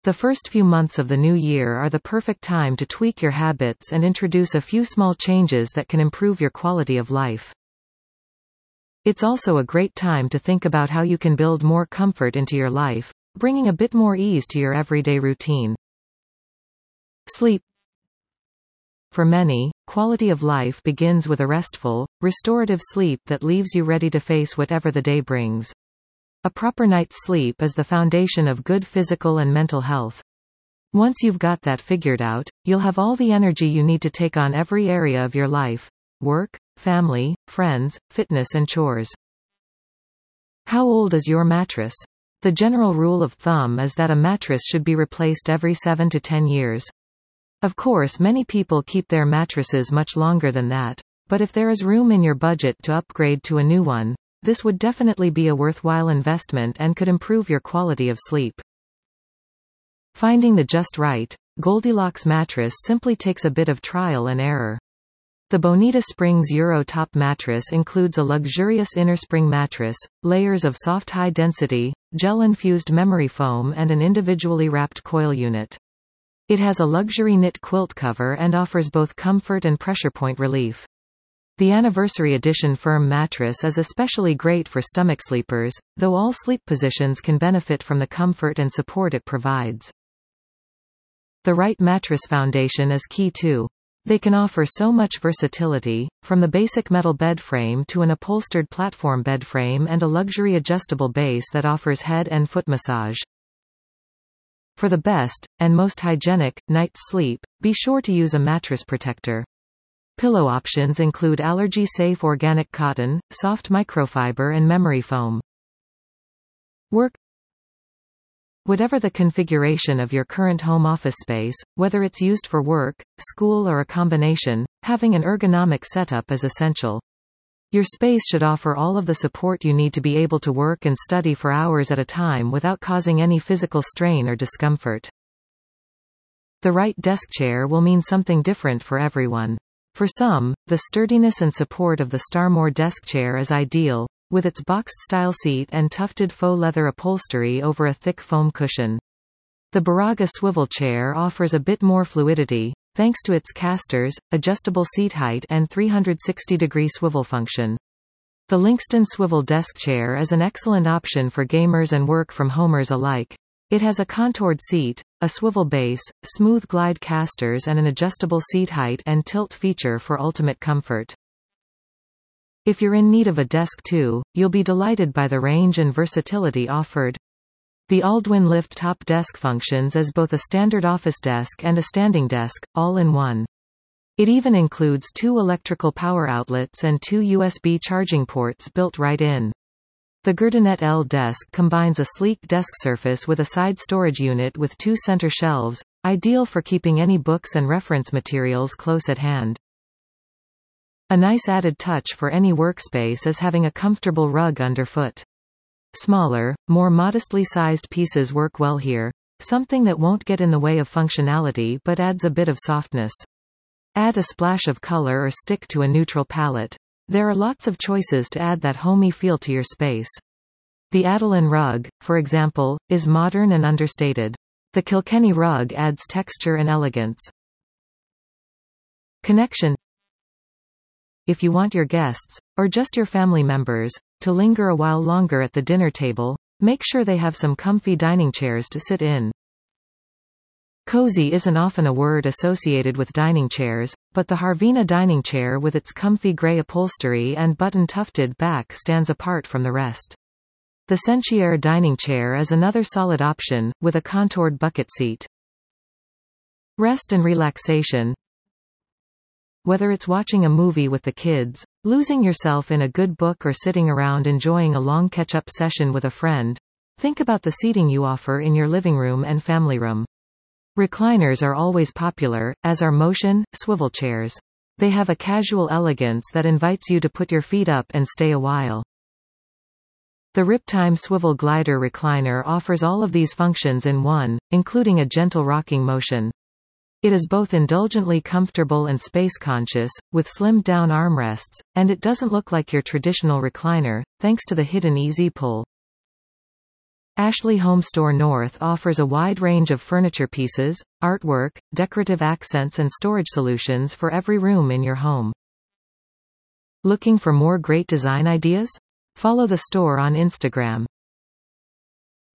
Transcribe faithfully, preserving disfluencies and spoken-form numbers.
The first few months of the new year are the perfect time to tweak your habits and introduce a few small changes that can improve your quality of life. It's also a great time to think about how you can build more comfort into your life, bringing a bit more ease to your everyday routine. Sleep. For many, quality of life begins with a restful, restorative sleep that leaves you ready to face whatever the day brings. A proper night's sleep is the foundation of good physical and mental health. Once you've got that figured out, you'll have all the energy you need to take on every area of your life: work, family, friends, fitness and chores. How old is your mattress? The general rule of thumb is that a mattress should be replaced every seven to ten years. Of course, many people keep their mattresses much longer than that, but if there is room in your budget to upgrade to a new one, this would definitely be a worthwhile investment and could improve your quality of sleep. Finding the just right, Goldilocks mattress simply takes a bit of trial and error. The Bonita Springs Euro Top mattress includes a luxurious innerspring mattress, layers of soft high-density, gel-infused memory foam and an individually wrapped coil unit. It has a luxury knit quilt cover and offers both comfort and pressure point relief. The Anniversary Edition Firm mattress is especially great for stomach sleepers, though all sleep positions can benefit from the comfort and support it provides. The right mattress foundation is key too. They can offer so much versatility, from the basic metal bed frame to an upholstered platform bed frame and a luxury adjustable base that offers head and foot massage. For the best, and most hygienic, night's sleep, be sure to use a mattress protector. Pillow options include allergy-safe organic cotton, soft microfiber and memory foam. Work. Whatever the configuration of your current home office space, whether it's used for work, school or a combination, having an ergonomic setup is essential. Your space should offer all of the support you need to be able to work and study for hours at a time without causing any physical strain or discomfort. The right desk chair will mean something different for everyone. For some, the sturdiness and support of the Starmore desk chair is ideal, with its boxed-style seat and tufted faux leather upholstery over a thick foam cushion. The Baraga swivel chair offers a bit more fluidity, thanks to its casters, adjustable seat height and three hundred sixty degree swivel function. The Linkston swivel desk chair is an excellent option for gamers and work-from-homers alike. It has a contoured seat, a swivel base, smooth glide casters and an adjustable seat height and tilt feature for ultimate comfort. If you're in need of a desk too, you'll be delighted by the range and versatility offered. The Aldwin Lift Top desk functions as both a standard office desk and a standing desk, all in one. It even includes two electrical power outlets and two U S B charging ports built right in. The Gurdinet L desk combines a sleek desk surface with a side storage unit with two center shelves, ideal for keeping any books and reference materials close at hand. A nice added touch for any workspace is having a comfortable rug underfoot. Smaller, more modestly sized pieces work well here, something that won't get in the way of functionality but adds a bit of softness. Add a splash of color or stick to a neutral palette. There are lots of choices to add that homey feel to your space. The Adeline rug, for example, is modern and understated. The Kilkenny rug adds texture and elegance. Connection. If you want your guests, or just your family members, to linger a while longer at the dinner table, make sure they have some comfy dining chairs to sit in. Cozy isn't often a word associated with dining chairs, but the Harvina dining chair with its comfy gray upholstery and button-tufted back stands apart from the rest. The Sentier dining chair is another solid option, with a contoured bucket seat. Rest and relaxation. Whether it's watching a movie with the kids, losing yourself in a good book or sitting around enjoying a long catch-up session with a friend, think about the seating you offer in your living room and family room. Recliners are always popular, as are motion, swivel chairs. They have a casual elegance that invites you to put your feet up and stay a while. The Riptime Swivel Glider Recliner offers all of these functions in one, including a gentle rocking motion. It is both indulgently comfortable and space-conscious, with slimmed-down armrests, and it doesn't look like your traditional recliner, thanks to the hidden easy pull. Ashley Home Store North offers a wide range of furniture pieces, artwork, decorative accents and storage solutions for every room in your home. Looking for more great design ideas? Follow the store on Instagram.